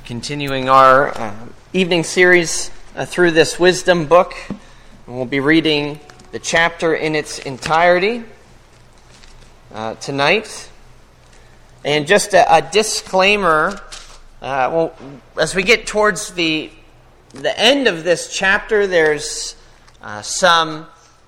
Continuing our evening series through this wisdom book. And we'll be reading the chapter in its entirety tonight. And just a disclaimer, as we get towards the end of this chapter, there's some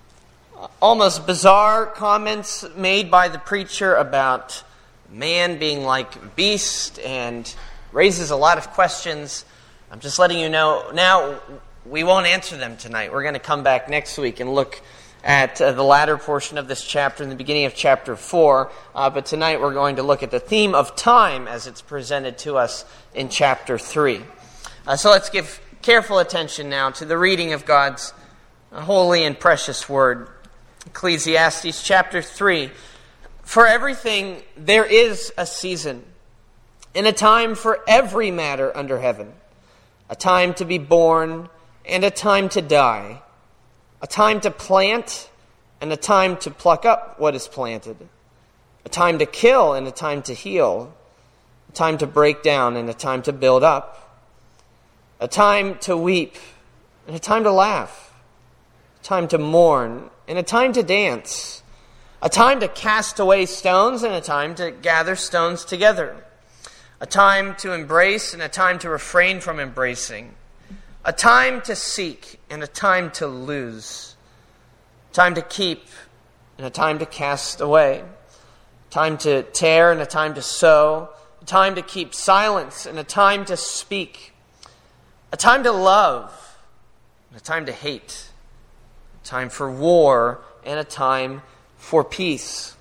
almost bizarre comments made by the preacher about man being like a beast, and raises a lot of questions. I'm just letting you know now we won't answer them tonight. We're going to come back next week and look at the latter portion of this chapter in the beginning of chapter 4. But tonight we're going to look at the theme of time as it's presented to us in chapter 3. So let's give careful attention now to the reading of God's holy and precious word. Ecclesiastes chapter 3. For everything there is a season, and a time for every matter under heaven, a time to be born and a time to die, a time to plant and a time to pluck up what is planted, a time to kill and a time to heal, a time to break down and a time to build up, a time to weep and a time to laugh, a time to mourn and a time to dance, a time to cast away stones and a time to gather stones together, a time to embrace and a time to refrain from embracing, a time to seek and a time to lose, a time to keep and a time to cast away, a time to tear and a time to sow, a time to keep silence and a time to speak, a time to love and a time to hate, a time for war and a time for peace.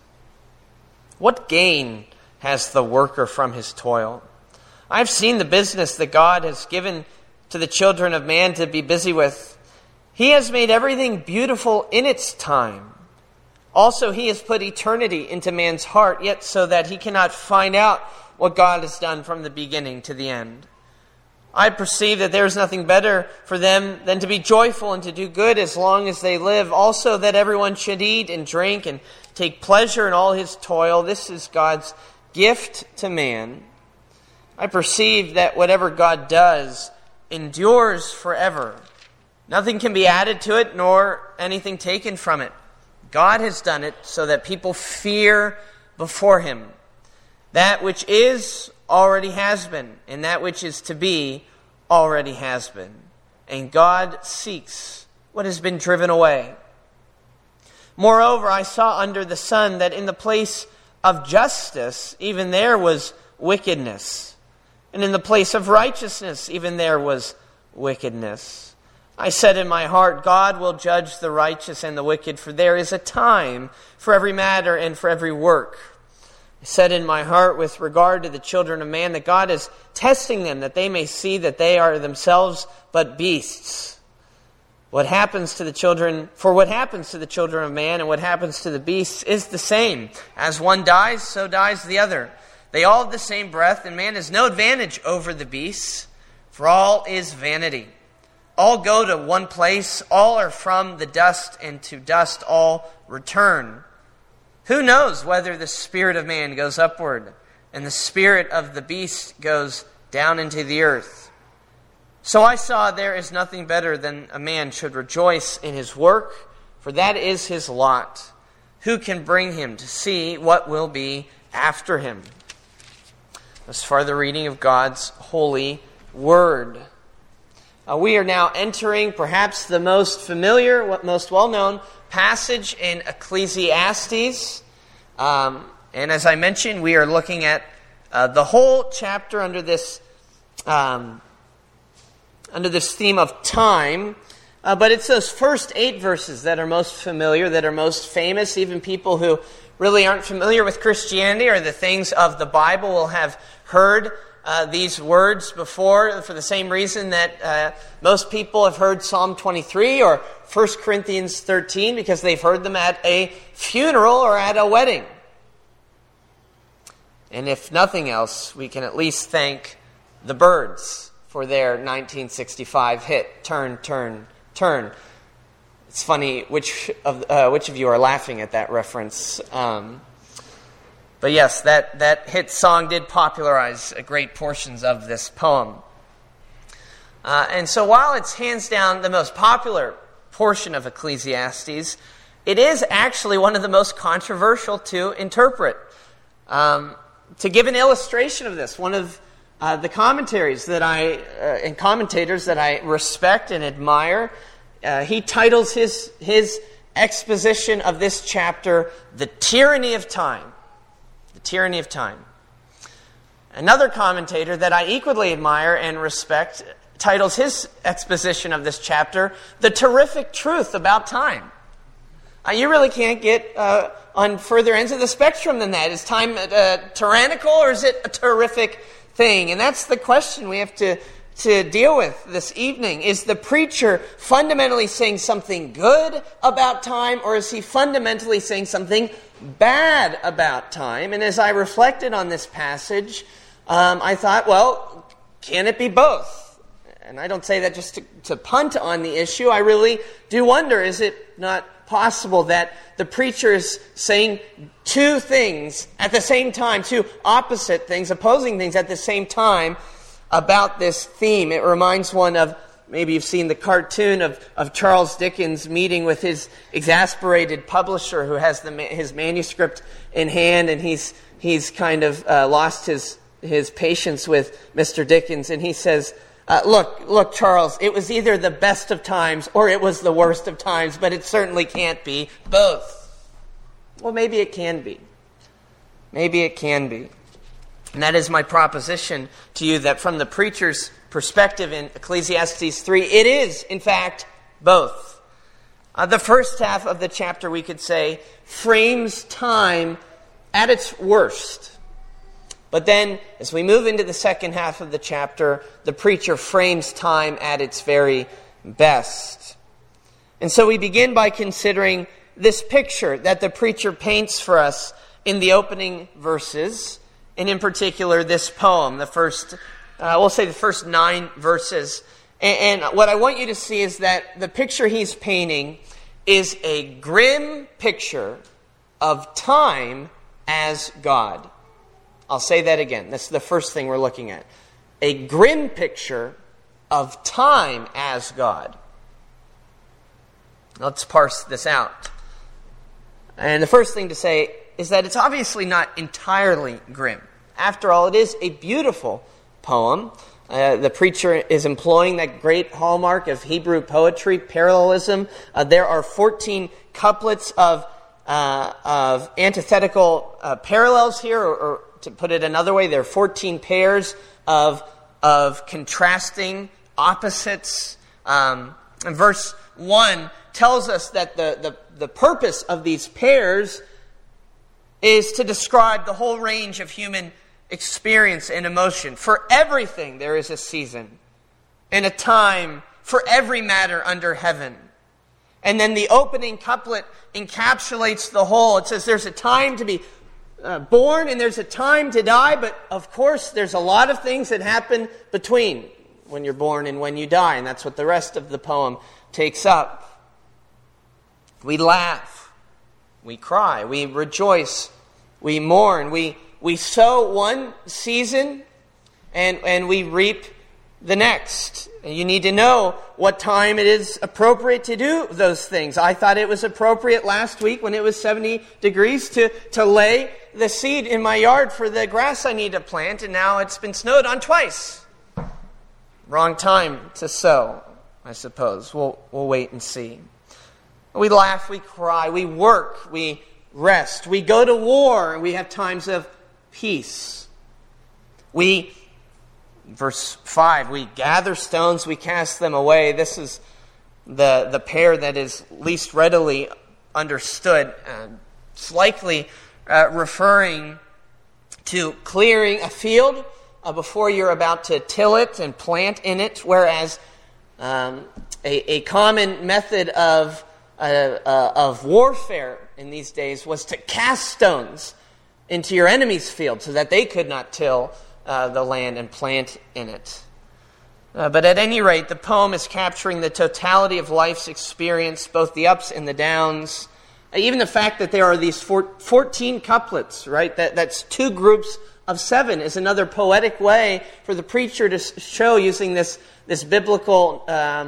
What gain has the worker from his toil? I've seen the business that God has given to the children of man to be busy with. He has made everything beautiful in its time. Also, he has put eternity into man's heart, yet so that he cannot find out what God has done from the beginning to the end. I perceive that there is nothing better for them than to be joyful and to do good as long as they live. Also, that everyone should eat and drink and take pleasure in all his toil. This is God's gift to man. I perceive that whatever God does endures forever. Nothing can be added to it, nor anything taken from it. God has done it so that people fear before him. That which is already has been, and that which is to be already has been. And God seeks what has been driven away. Moreover, I saw under the sun that in the place of justice, even there was wickedness. And in the place of righteousness, even there was wickedness. I said in my heart, God will judge the righteous and the wicked, for there is a time for every matter and for every work. I said in my heart with regard to the children of man that God is testing them, that they may see that they are themselves but beasts. What happens to the children of man and what happens to the beasts is the same. As one dies, so dies the other. They all have the same breath, and man has no advantage over the beasts, for all is vanity. All go to one place, all are from the dust, and to dust all return. Who knows whether the spirit of man goes upward, and the spirit of the beast goes down into the earth? So I saw there is nothing better than a man should rejoice in his work, for that is his lot. Who can bring him to see what will be after him? As far the reading of God's holy word. We are now entering perhaps the most familiar, most well-known passage in Ecclesiastes. And as I mentioned, we are looking at the whole chapter under this theme of time. But it's those first 8 verses that are most familiar, that are most famous. Even people who really aren't familiar with Christianity or the things of the Bible will have heard these words before, for the same reason that most people have heard Psalm 23 or 1 Corinthians 13, because they've heard them at a funeral or at a wedding. And if nothing else, we can at least thank the Byrds for their 1965 hit, Turn, Turn, Turn. It's funny which of you are laughing at that reference. But yes, that hit song did popularize great portions of this poem. And so while it's hands down the most popular portion of Ecclesiastes, it is actually one of the most controversial to interpret. To give an illustration of this, one of the commentaries that and commentators that I respect and admire, he titles his exposition of this chapter, "The Tyranny of Time." The Tyranny of Time. Another commentator that I equally admire and respect titles his exposition of this chapter, "The Terrific Truth About Time." You really can't get on further ends of the spectrum than that. Is time tyrannical, or is it a terrific thing? And that's the question we have to deal with this evening. Is the preacher fundamentally saying something good about time, or is he fundamentally saying something bad about time? And as I reflected on this passage, I thought, well, can it be both? And I don't say that just to punt on the issue. I really do wonder, is it not possible that the preacher is saying two things at the same time, two opposite things, opposing things at the same time about this theme? It reminds one of, maybe you've seen the cartoon of Charles Dickens meeting with his exasperated publisher who has his manuscript in hand, and he's kind of lost his patience with Mr. Dickens, and he says, Look, Charles, it was either the best of times or it was the worst of times, but it certainly can't be both." Well, maybe it can be. Maybe it can be. And that is my proposition to you, that from the preacher's perspective in Ecclesiastes 3, it is, in fact, both. The first half of the chapter, we could say, frames time at its worst. But then, as we move into the second half of the chapter, the preacher frames time at its very best. And so we begin by considering this picture that the preacher paints for us in the opening verses, and in particular this poem, the first 9 verses. And what I want you to see is that the picture he's painting is a grim picture of time as God. I'll say that again. That's the first thing we're looking at. A grim picture of time as God. Let's parse this out. And the first thing to say is that it's obviously not entirely grim. After all, it is a beautiful poem. The preacher is employing that great hallmark of Hebrew poetry, parallelism. There are 14 couplets of antithetical parallels here, or to put it another way, there are 14 pairs of contrasting opposites. And verse 1 tells us that the purpose of these pairs is to describe the whole range of human experience and emotion. For everything there is a season and a time for every matter under heaven. And then the opening couplet encapsulates the whole. It says there's a time to be born and there's a time to die, but of course there's a lot of things that happen between when you're born and when you die, and that's what the rest of the poem takes up. We laugh, we cry, we rejoice, we mourn, we sow one season and we reap the next. And you need to know what time it is appropriate to do those things. I thought it was appropriate last week when it was 70 degrees to lay the seed in my yard for the grass I need to plant, and now it's been snowed on twice. Wrong time to sow, I suppose. We'll wait and see. We laugh, we cry, we work, we rest, we go to war, and we have times of peace. Verse 5, we gather stones, we cast them away. This is the pair that is least readily understood. It's likely referring to clearing a field before you're about to till it and plant in it, whereas a common method of warfare in these days was to cast stones into your enemy's field so that they could not till the land and plant in it. But at any rate, the poem is capturing the totality of life's experience, both the ups and the downs. Even the fact that there are these 14 couplets, right? That's two groups of 7 is another poetic way for the preacher to show, using this biblical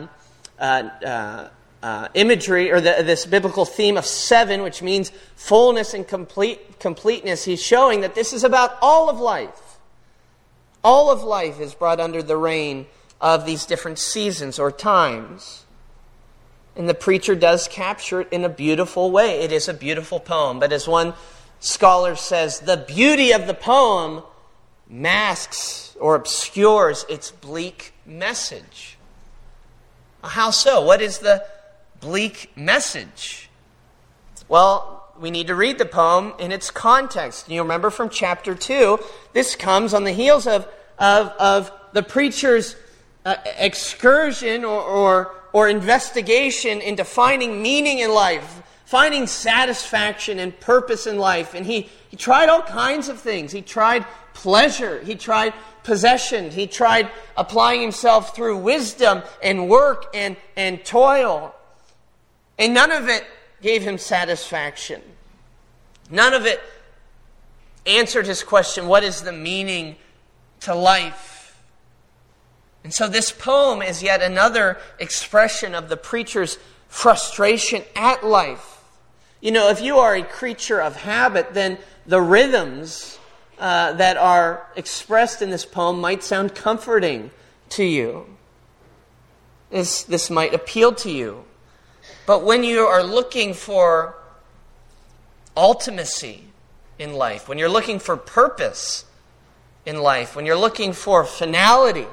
imagery, or this biblical theme of 7, which means fullness and completeness. He's showing that this is about all of life. All of life is brought under the reign of these different seasons or times. And the preacher does capture it in a beautiful way. It is a beautiful poem. But as one scholar says, the beauty of the poem masks or obscures its bleak message. How so? What is the bleak message? Well, we need to read the poem in its context. You remember from chapter 2, this comes on the heels of the preacher's excursion or investigation into finding meaning in life, finding satisfaction and purpose in life. And he tried all kinds of things. He tried pleasure. He tried possession. He tried applying himself through wisdom and work and toil. And none of it gave him satisfaction. None of it answered his question, what is the meaning to life? And so this poem is yet another expression of the preacher's frustration at life. You know, if you are a creature of habit, then the rhythms that are expressed in this poem might sound comforting to you. This might appeal to you. But when you are looking for ultimacy in life, when you're looking for purpose in life, when you're looking for finality,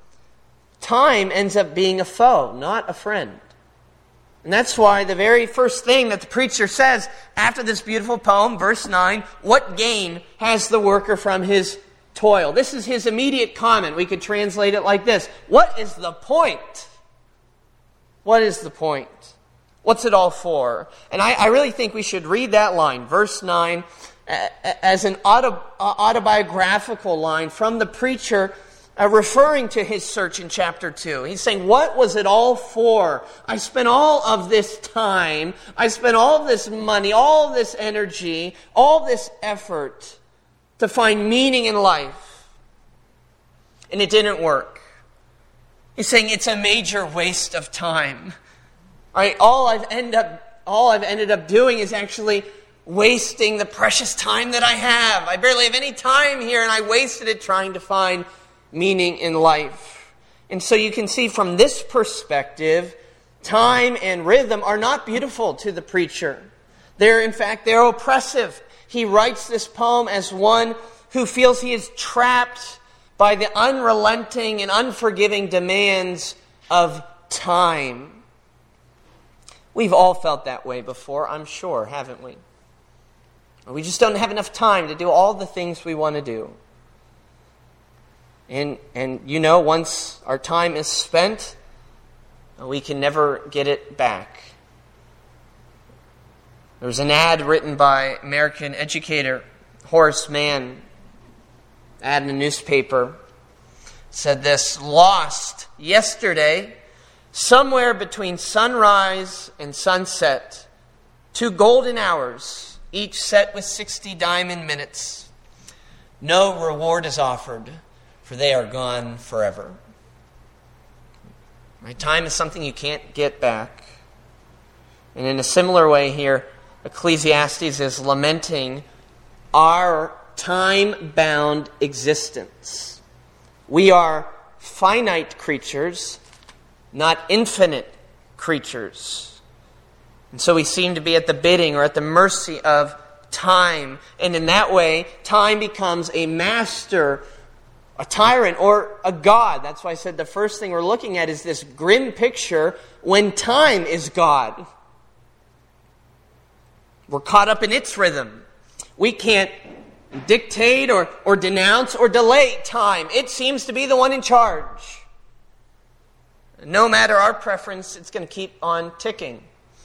time ends up being a foe, not a friend. And that's why the very first thing that the preacher says after this beautiful poem, verse 9, what gain has the worker from his toil? This is his immediate comment. We could translate it like this. What is the point? What is the point? What's it all for? And I really think we should read that line, verse 9, as an autobiographical line from the preacher referring to his search in chapter 2. He's saying, what was it all for? I spent all of this time, I spent all of this money, all of this energy, all this effort to find meaning in life. And it didn't work. He's saying it's a major waste of time. Right? All I've ended up doing is actually wasting the precious time that I have. I barely have any time here, and I wasted it trying to find meaning in life. And so you can see from this perspective, time and rhythm are not beautiful to the preacher. They're oppressive. He writes this poem as one who feels he is trapped by the unrelenting and unforgiving demands of time. We've all felt that way before, I'm sure, haven't we? We just don't have enough time to do all the things we want to do. And you know, once our time is spent, we can never get it back. There was an ad written by American educator Horace Mann, ad in the newspaper, said this: lost yesterday, somewhere between sunrise and sunset, 2 golden hours, each set with 60 diamond minutes. No reward is offered, for they are gone forever. Right? Time is something you can't get back. And in a similar way here, Ecclesiastes is lamenting our time-bound existence. We are finite creatures, not infinite creatures. And so we seem to be at the bidding or at the mercy of time. And in that way, time becomes a master, a tyrant, or a god. That's why I said the first thing we're looking at is this grim picture when time is God. We're caught up in its rhythm. We can't dictate or denounce or delay time. It seems to be the one in charge. No matter our preference, it's going to keep on ticking.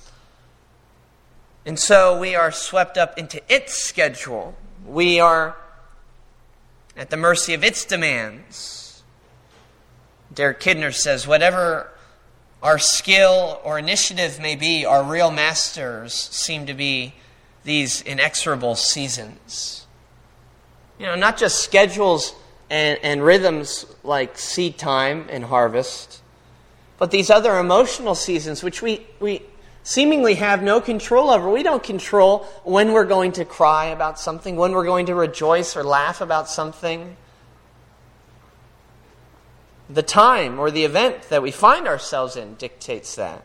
And so we are swept up into its schedule. We are at the mercy of its demands. Derek Kidner says, whatever our skill or initiative may be, our real masters seem to be these inexorable seasons. not just schedules and rhythms like seed time and harvest, but these other emotional seasons which we seemingly have no control over. We don't control when we're going to cry about something, when we're going to rejoice or laugh about something. The time or the event that we find ourselves in dictates that.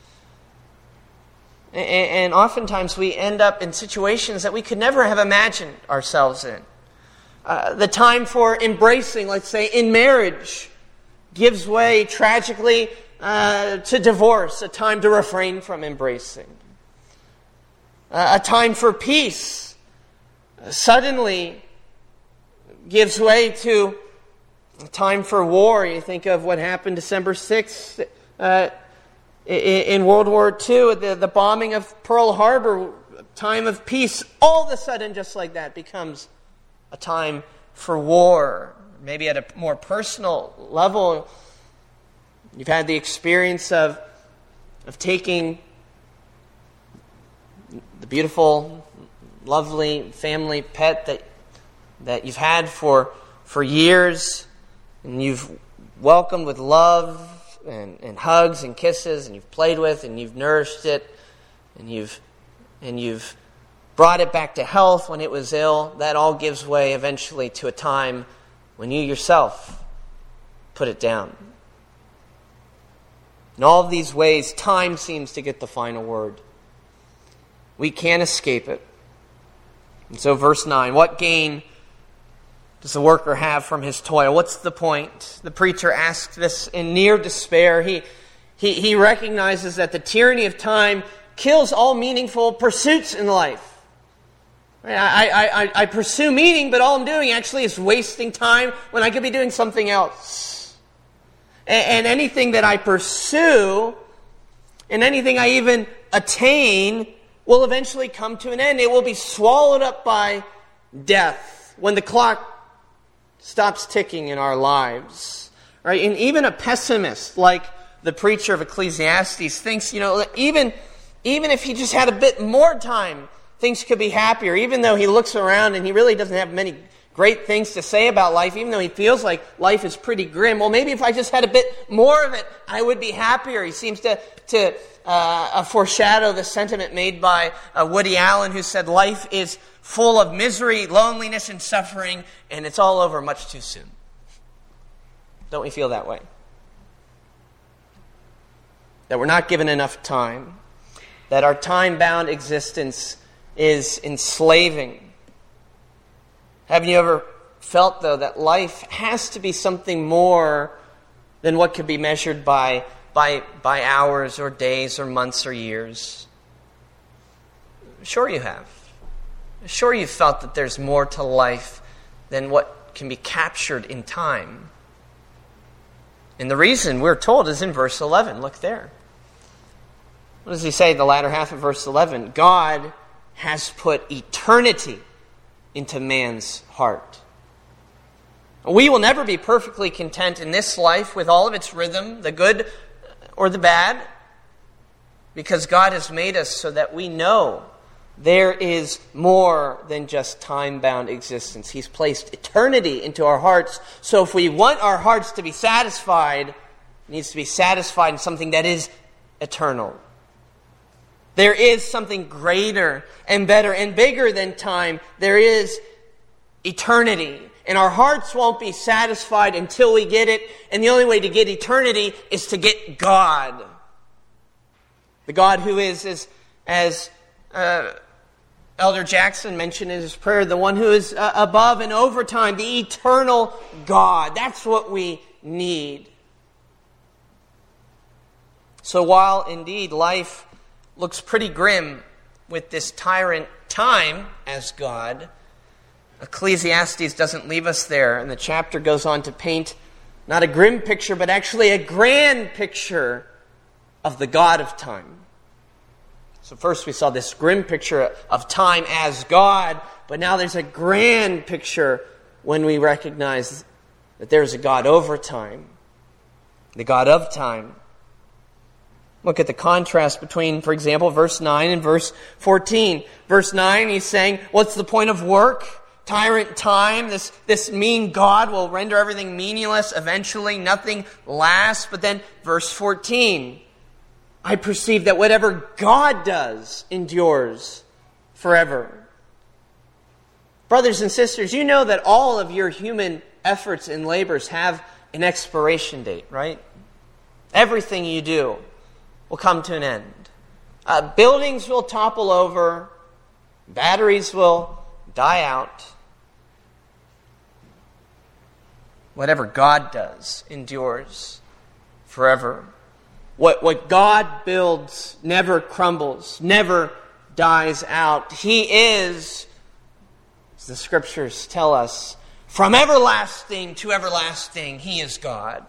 And oftentimes we end up in situations that we could never have imagined ourselves in. The time for embracing, let's say, in marriage, gives way tragically to divorce, a time to refrain from embracing. A time for peace suddenly gives way to a time for war. You think of what happened December 6th in World War II, the bombing of Pearl Harbor, time of peace, all of a sudden, just like that, becomes a time for war. Maybe at a more personal level, you've had the experience of taking the beautiful, lovely family pet that you've had for years, and you've welcomed with love and hugs and kisses, and you've played with, and you've nourished it, and you've brought it back to health when it was ill. That all gives way eventually to a time when you yourself put it down. In all of these ways, time seems to get the final word. We can't escape it. And so verse 9, what gain does the worker have from his toil? What's the point? The preacher asks this in near despair. He recognizes that the tyranny of time kills all meaningful pursuits in life. I pursue meaning, but all I'm doing actually is wasting time when I could be doing something else. And anything that I pursue, and anything I even attain, will eventually come to an end. It will be swallowed up by death when the clock stops ticking in our lives. Right? And even a pessimist like the preacher of Ecclesiastes thinks, even if he just had a bit more time, things could be happier. Even though he looks around and he really doesn't have many great things to say about life, even though he feels like life is pretty grim. Well, maybe if I just had a bit more of it, I would be happier. He seems to foreshadow the sentiment made by Woody Allen, who said, life is full of misery, loneliness, and suffering, and it's all over much too soon. Don't we feel that way? That we're not given enough time. That our time-bound existence is enslaving. Haven't you ever felt, though, that life has to be something more than what could be measured by hours or days or months or years? Sure you have. Sure you've felt that there's more to life than what can be captured in time. And the reason we're told is in verse 11. Look there. What does he say in the latter half of verse 11? God has put eternity into man's heart. We will never be perfectly content in this life with all of its rhythm, the good or the bad, because God has made us so that we know there is more than just time-bound existence. He's placed eternity into our hearts. So if we want our hearts to be satisfied, it needs to be satisfied in something that is eternal. There is something greater and better and bigger than time. There is eternity. And our hearts won't be satisfied until we get it. And the only way to get eternity is to get God. The God who is, as Elder Jackson mentioned in his prayer, the one who is above and over time, the eternal God. That's what we need. So while indeed life looks pretty grim with this tyrant time as God, Ecclesiastes doesn't leave us there. And the chapter goes on to paint not a grim picture, but actually a grand picture of the God of time. So first we saw this grim picture of time as God, but now there's a grand picture when we recognize that there's a God over time, the God of time. Look at the contrast between, for example, verse 9 and verse 14. Verse 9, he's saying, what's the point of work? tyrant time, this mean God will render everything meaningless eventually, nothing lasts. But then verse 14, I perceive that whatever God does endures forever. Brothers and sisters, you know that all of your human efforts and labors have an expiration date, right? Everything you do will come to an end. Buildings will topple over. Batteries will die out. Whatever God does endures forever. What God builds never crumbles, never dies out. He is, as the Scriptures tell us, from everlasting to everlasting, He is God.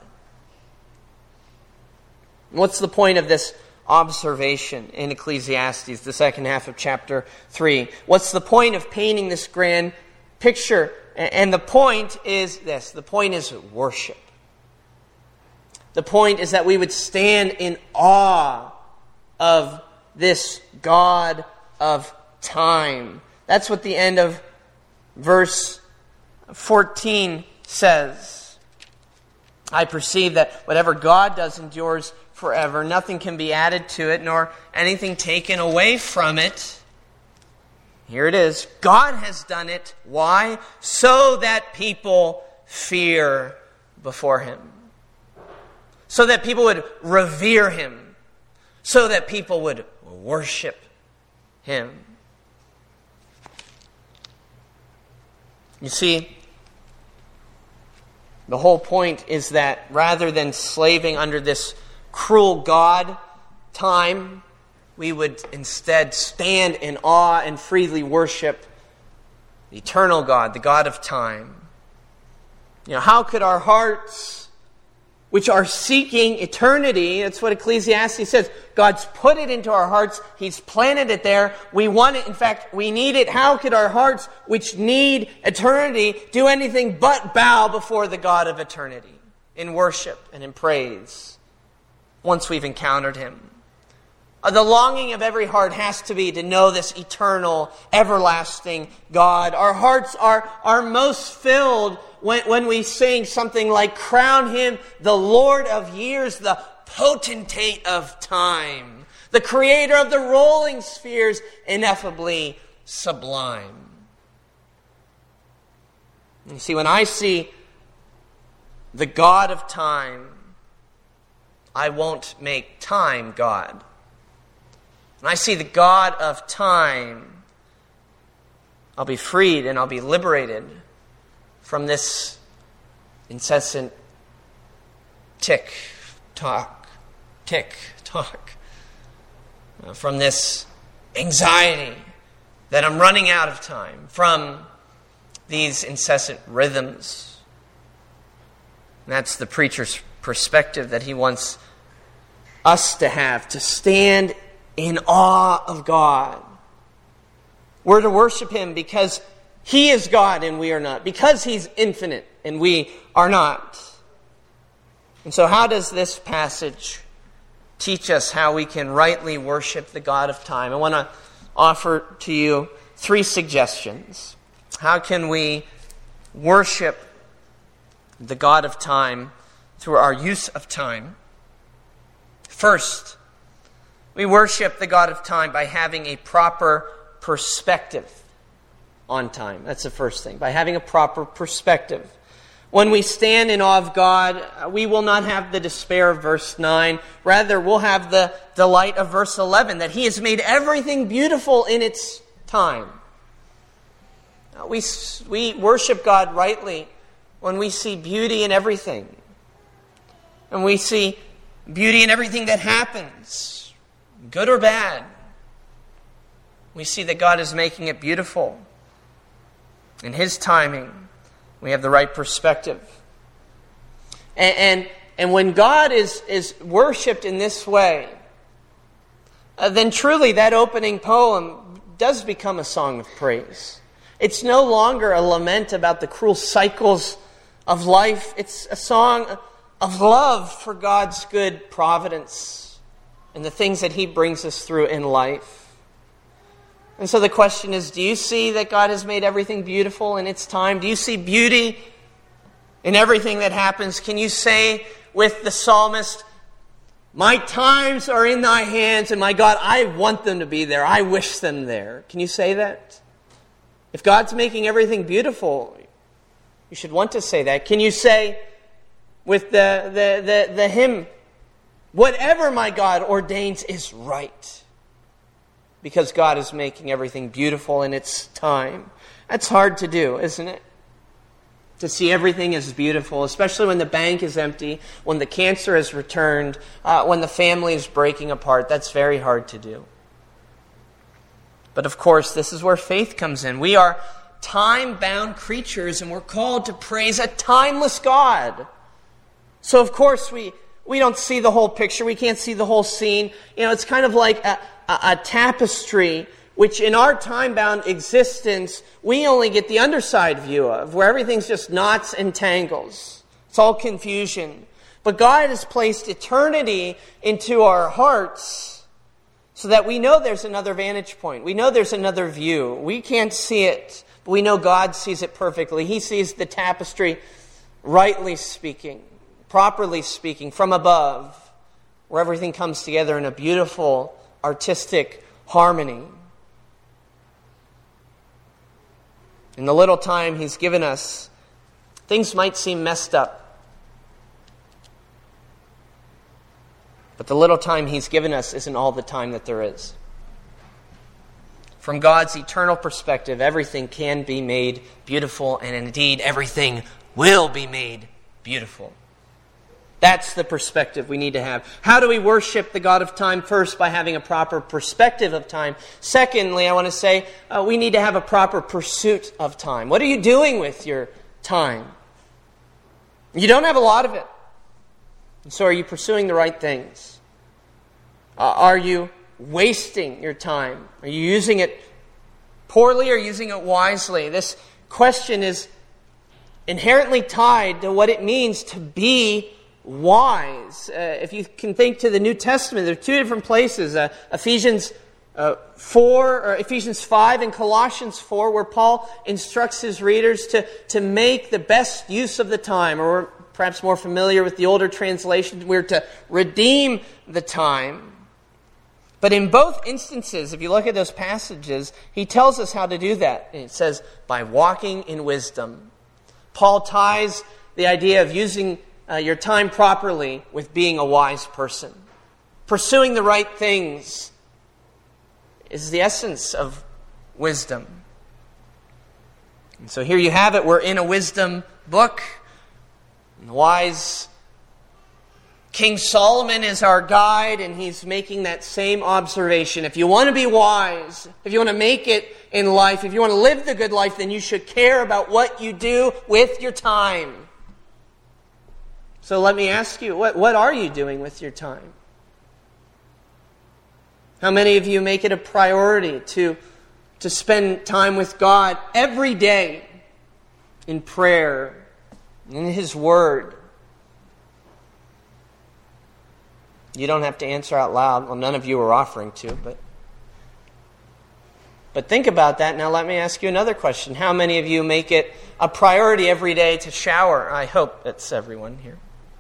What's the point of this observation in Ecclesiastes, the second half of chapter 3? What's the point of painting this grand picture? And the point is this. The point is worship. The point is that we would stand in awe of this God of time. That's what the end of verse 14 says. I perceive that whatever God does endures forever. Nothing can be added to it, nor anything taken away from it. Here it is. God has done it. Why? So that people fear before Him. So that people would revere Him. So that people would worship Him. You see, the whole point is that rather than slaving under this cruel God time, we would instead stand in awe and freely worship the eternal God, the God of time. How could our hearts, which are seeking eternity, that's what Ecclesiastes says, God's put it into our hearts, He's planted it there, we want it, in fact, we need it. How could our hearts, which need eternity, do anything but bow before the God of eternity in worship and in praise once we've encountered Him? The longing of every heart has to be to know this eternal, everlasting God. Our hearts are most filled when we sing something like, crown Him the Lord of years, the potentate of time, the creator of the rolling spheres, ineffably sublime. You see, when I see the God of time, I won't make time God. When I see the God of time, I'll be freed and I'll be liberated from this incessant tick-tock, from this anxiety that I'm running out of time, from these incessant rhythms. And that's the preacher's perspective that he wants us to have, to stand in awe of God. We're to worship Him because He is God and we are not, because He's infinite and we are not. And so how does this passage teach us how we can rightly worship the God of time? I want to offer to you 3 suggestions. How can we worship the God of time through our use of time? First, we worship the God of time by having a proper perspective on time. That's the first thing, by having a proper perspective. When we stand in awe of God, we will not have the despair of verse 9. Rather, we'll have the delight of verse 11, that He has made everything beautiful in its time. We worship God rightly when we see beauty in everything. And we see beauty in everything that happens, good or bad. We see that God is making it beautiful. In His timing, we have the right perspective. And when God is worshipped in this way, then truly that opening poem does become a song of praise. It's no longer a lament about the cruel cycles of life. It's a song of love for God's good providence and the things that He brings us through in life. And so the question is, do you see that God has made everything beautiful in its time? Do you see beauty in everything that happens? Can you say with the psalmist, my times are in thy hands, and my God, I want them to be there. I wish them there. Can you say that? If God's making everything beautiful, you should want to say that. Can you say with the hymn, whatever my God ordains is right, because God is making everything beautiful in its time? That's hard to do, isn't it? To see everything as beautiful, especially when the bank is empty, when the cancer has returned, when the family is breaking apart. That's very hard to do. But of course, this is where faith comes in. We are time-bound creatures, and we're called to praise a timeless God. So of course, we don't see the whole picture. We can't see the whole scene. It's kind of like a tapestry, which in our time-bound existence, we only get the underside view of, where everything's just knots and tangles. It's all confusion. But God has placed eternity into our hearts so that we know there's another vantage point. We know there's another view. We can't see it, but we know God sees it perfectly. He sees the tapestry, rightly speaking, properly speaking, from above, where everything comes together in a beautiful, artistic harmony. In the little time He's given us, things might seem messed up. But the little time He's given us isn't all the time that there is. From God's eternal perspective, everything can be made beautiful, and indeed everything will be made beautiful. That's the perspective we need to have. How do we worship the God of time? First, by having a proper perspective of time. Secondly, I want to say we need to have a proper pursuit of time. What are you doing with your time? You don't have a lot of it. And so are you pursuing the right things? Are you wasting your time? Are you using it poorly or using it wisely? This question is inherently tied to what it means to be wise. If you can think to the New Testament, there are two different places, Ephesians 5 and Colossians 4, where Paul instructs his readers to make the best use of the time, or perhaps more familiar with the older translation, we're to redeem the time. But in both instances, if you look at those passages, he tells us how to do that. And it says, by walking in wisdom. Paul ties the idea of using your time properly with being a wise person. Pursuing the right things is the essence of wisdom. And so here you have it. We're in a wisdom book. And the wise King Solomon is our guide, and he's making that same observation. If you want to be wise, if you want to make it in life, if you want to live the good life, then you should care about what you do with your time. So let me ask you, what are you doing with your time? How many of you make it a priority to spend time with God every day in prayer, in His Word? You don't have to answer out loud. Well, none of you are offering to, but think about that. Now let me ask you another question. How many of you make it a priority every day to shower? I hope it's everyone here.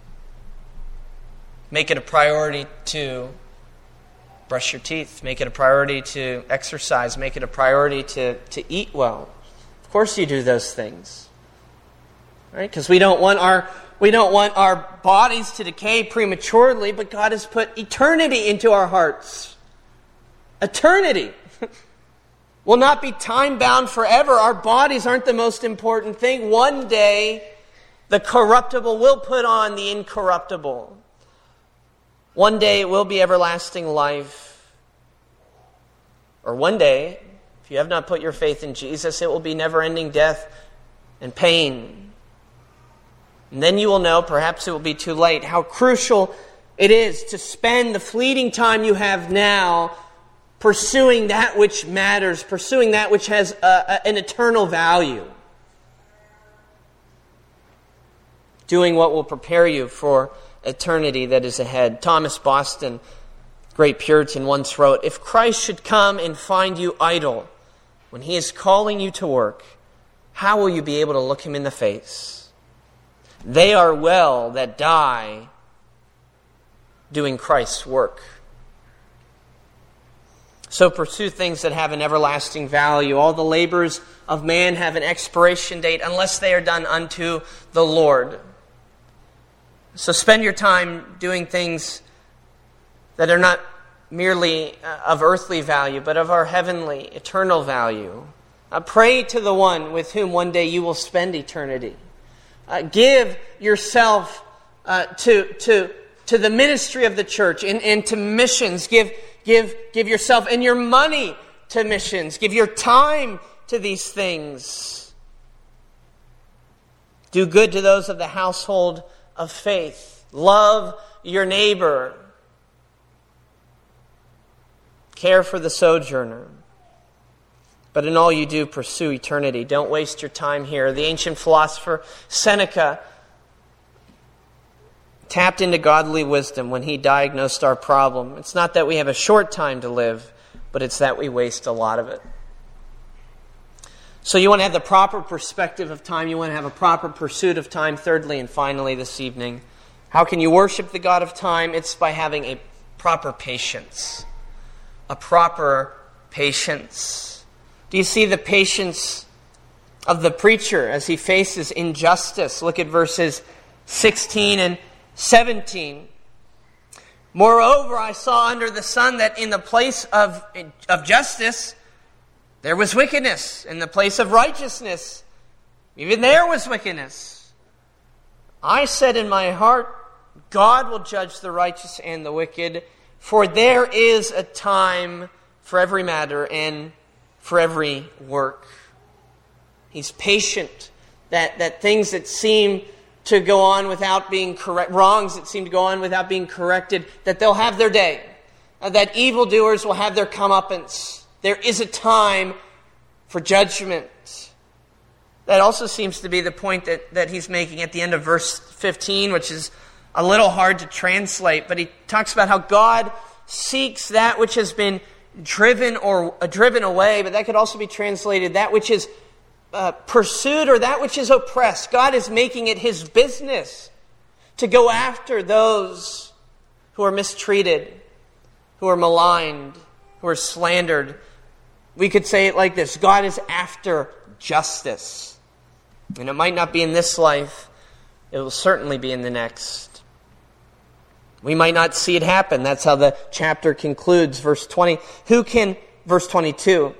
Make it a priority to brush your teeth. Make it a priority to exercise. Make it a priority to eat well. Of course you do those things. Right? Because we don't want our bodies to decay prematurely, but God has put eternity into our hearts. Eternity will not be time-bound forever. Our bodies aren't the most important thing. One day, the corruptible will put on the incorruptible. One day it will be everlasting life. Or one day, if you have not put your faith in Jesus, it will be never-ending death and pain. And then you will know, perhaps it will be too late, how crucial it is to spend the fleeting time you have now pursuing that which matters, pursuing that which has an eternal value. Doing what will prepare you for eternity that is ahead. Thomas Boston, great Puritan, once wrote, "If Christ should come and find you idle, when He is calling you to work, how will you be able to look Him in the face? They are well that die doing Christ's work. So pursue things that have an everlasting value. All the labors of man have an expiration date unless they are done unto the Lord. So spend your time doing things that are not merely of earthly value, but of our heavenly, eternal value. Pray to the one with whom one day you will spend eternity. Give yourself to the ministry of the church and to missions. Give yourself and your money to missions. Give your time to these things. Do good to those of the household of faith. Love your neighbor. Care for the sojourner. But in all you do, pursue eternity. Don't waste your time here. The ancient philosopher Seneca tapped into godly wisdom when he diagnosed our problem. It's not that we have a short time to live, but it's that we waste a lot of it. So you want to have the proper perspective of time. You want to have a proper pursuit of time. Thirdly and finally this evening, how can you worship the God of time? It's by having a proper patience. A proper patience. Do you see the patience of the preacher as he faces injustice? Look at verses 16 and 17. Moreover, I saw under the sun that in the place of justice there was wickedness. In the place of righteousness, even there was wickedness. I said in my heart, God will judge the righteous and the wicked, for there is a time for every matter and for every work. He's patient. That things that seem to go on without being correct, wrongs that seem to go on without being corrected, that they'll have their day. That evildoers will have their comeuppance. There is a time for judgment. That also seems to be the point that he's making at the end of verse 15, which is a little hard to translate, but he talks about how God seeks that which has been driven away, but that could also be translated that which is pursued or that which is oppressed. God is making it His business to go after those who are mistreated, who are maligned, who are slandered. We could say it like this: God is after justice. And it might not be in this life, it will certainly be in the next. We might not see it happen. That's how the chapter concludes. Verse 20. Verse 22.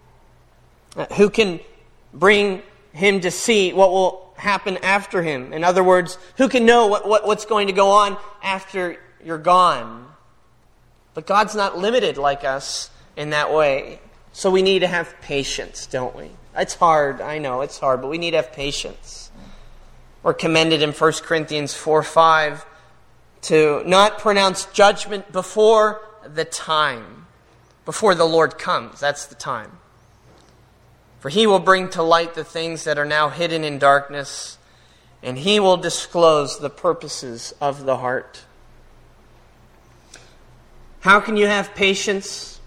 Who can bring him to see what will happen after him? In other words, who can know what's going to go on after you're gone? But God's not limited like us in that way. So we need to have patience, don't we? It's hard. I know it's hard, but we need to have patience. We're commended in 1 Corinthians 4:5 to not pronounce judgment before the time, before the Lord comes. That's the time. For He will bring to light the things that are now hidden in darkness, and He will disclose the purposes of the heart. How can you have patience?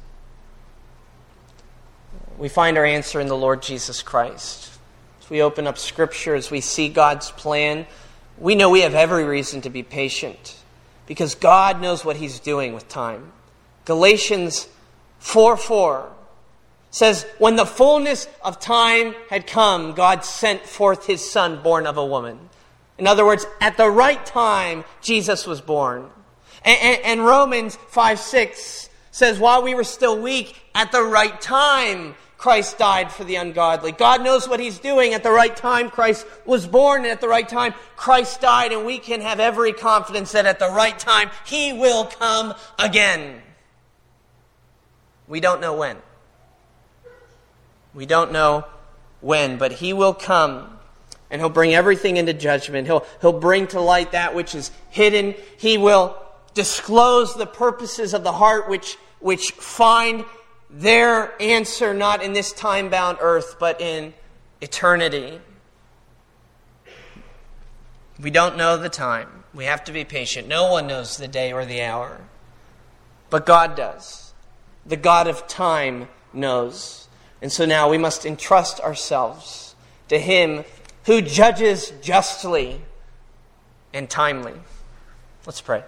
We find our answer in the Lord Jesus Christ. As we open up Scripture, as we see God's plan, we know we have every reason to be patient, because God knows what He's doing with time. Galatians 4:4 says, when the fullness of time had come, God sent forth His Son, born of a woman. In other words, at the right time, Jesus was born. And Romans 5:6 says, while we were still weak, at the right time, Christ died for the ungodly. God knows what He's doing. At the right time, Christ was born, and at the right time, Christ died, and we can have every confidence that at the right time, He will come again. We don't know when. We don't know when, but He will come, and He'll bring everything into judgment. He'll bring to light that which is hidden. He will disclose the purposes of the heart which find their answer not in this time-bound earth, but in eternity. We don't know the time. We have to be patient. No one knows the day or the hour. But God does. The God of time knows. And so now we must entrust ourselves to Him who judges justly and timely. Let's pray.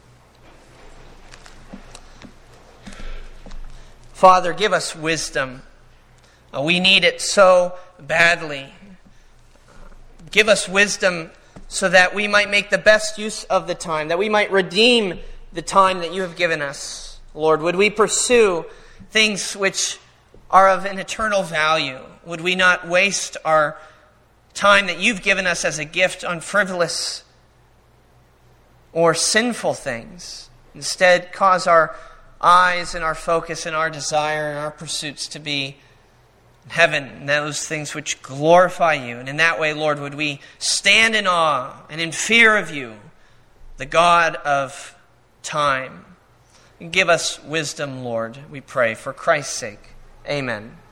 Father, give us wisdom. We need it so badly. Give us wisdom so that we might make the best use of the time, that we might redeem the time that you have given us. Lord, would we pursue things which are of an eternal value? Would we not waste our time that you've given us as a gift on frivolous or sinful things? Instead, cause our eyes and our focus and our desire and our pursuits to be in heaven, those things which glorify you. And in that way, Lord, would we stand in awe and in fear of you, the God of time. And give us wisdom, Lord, we pray, for Christ's sake. Amen.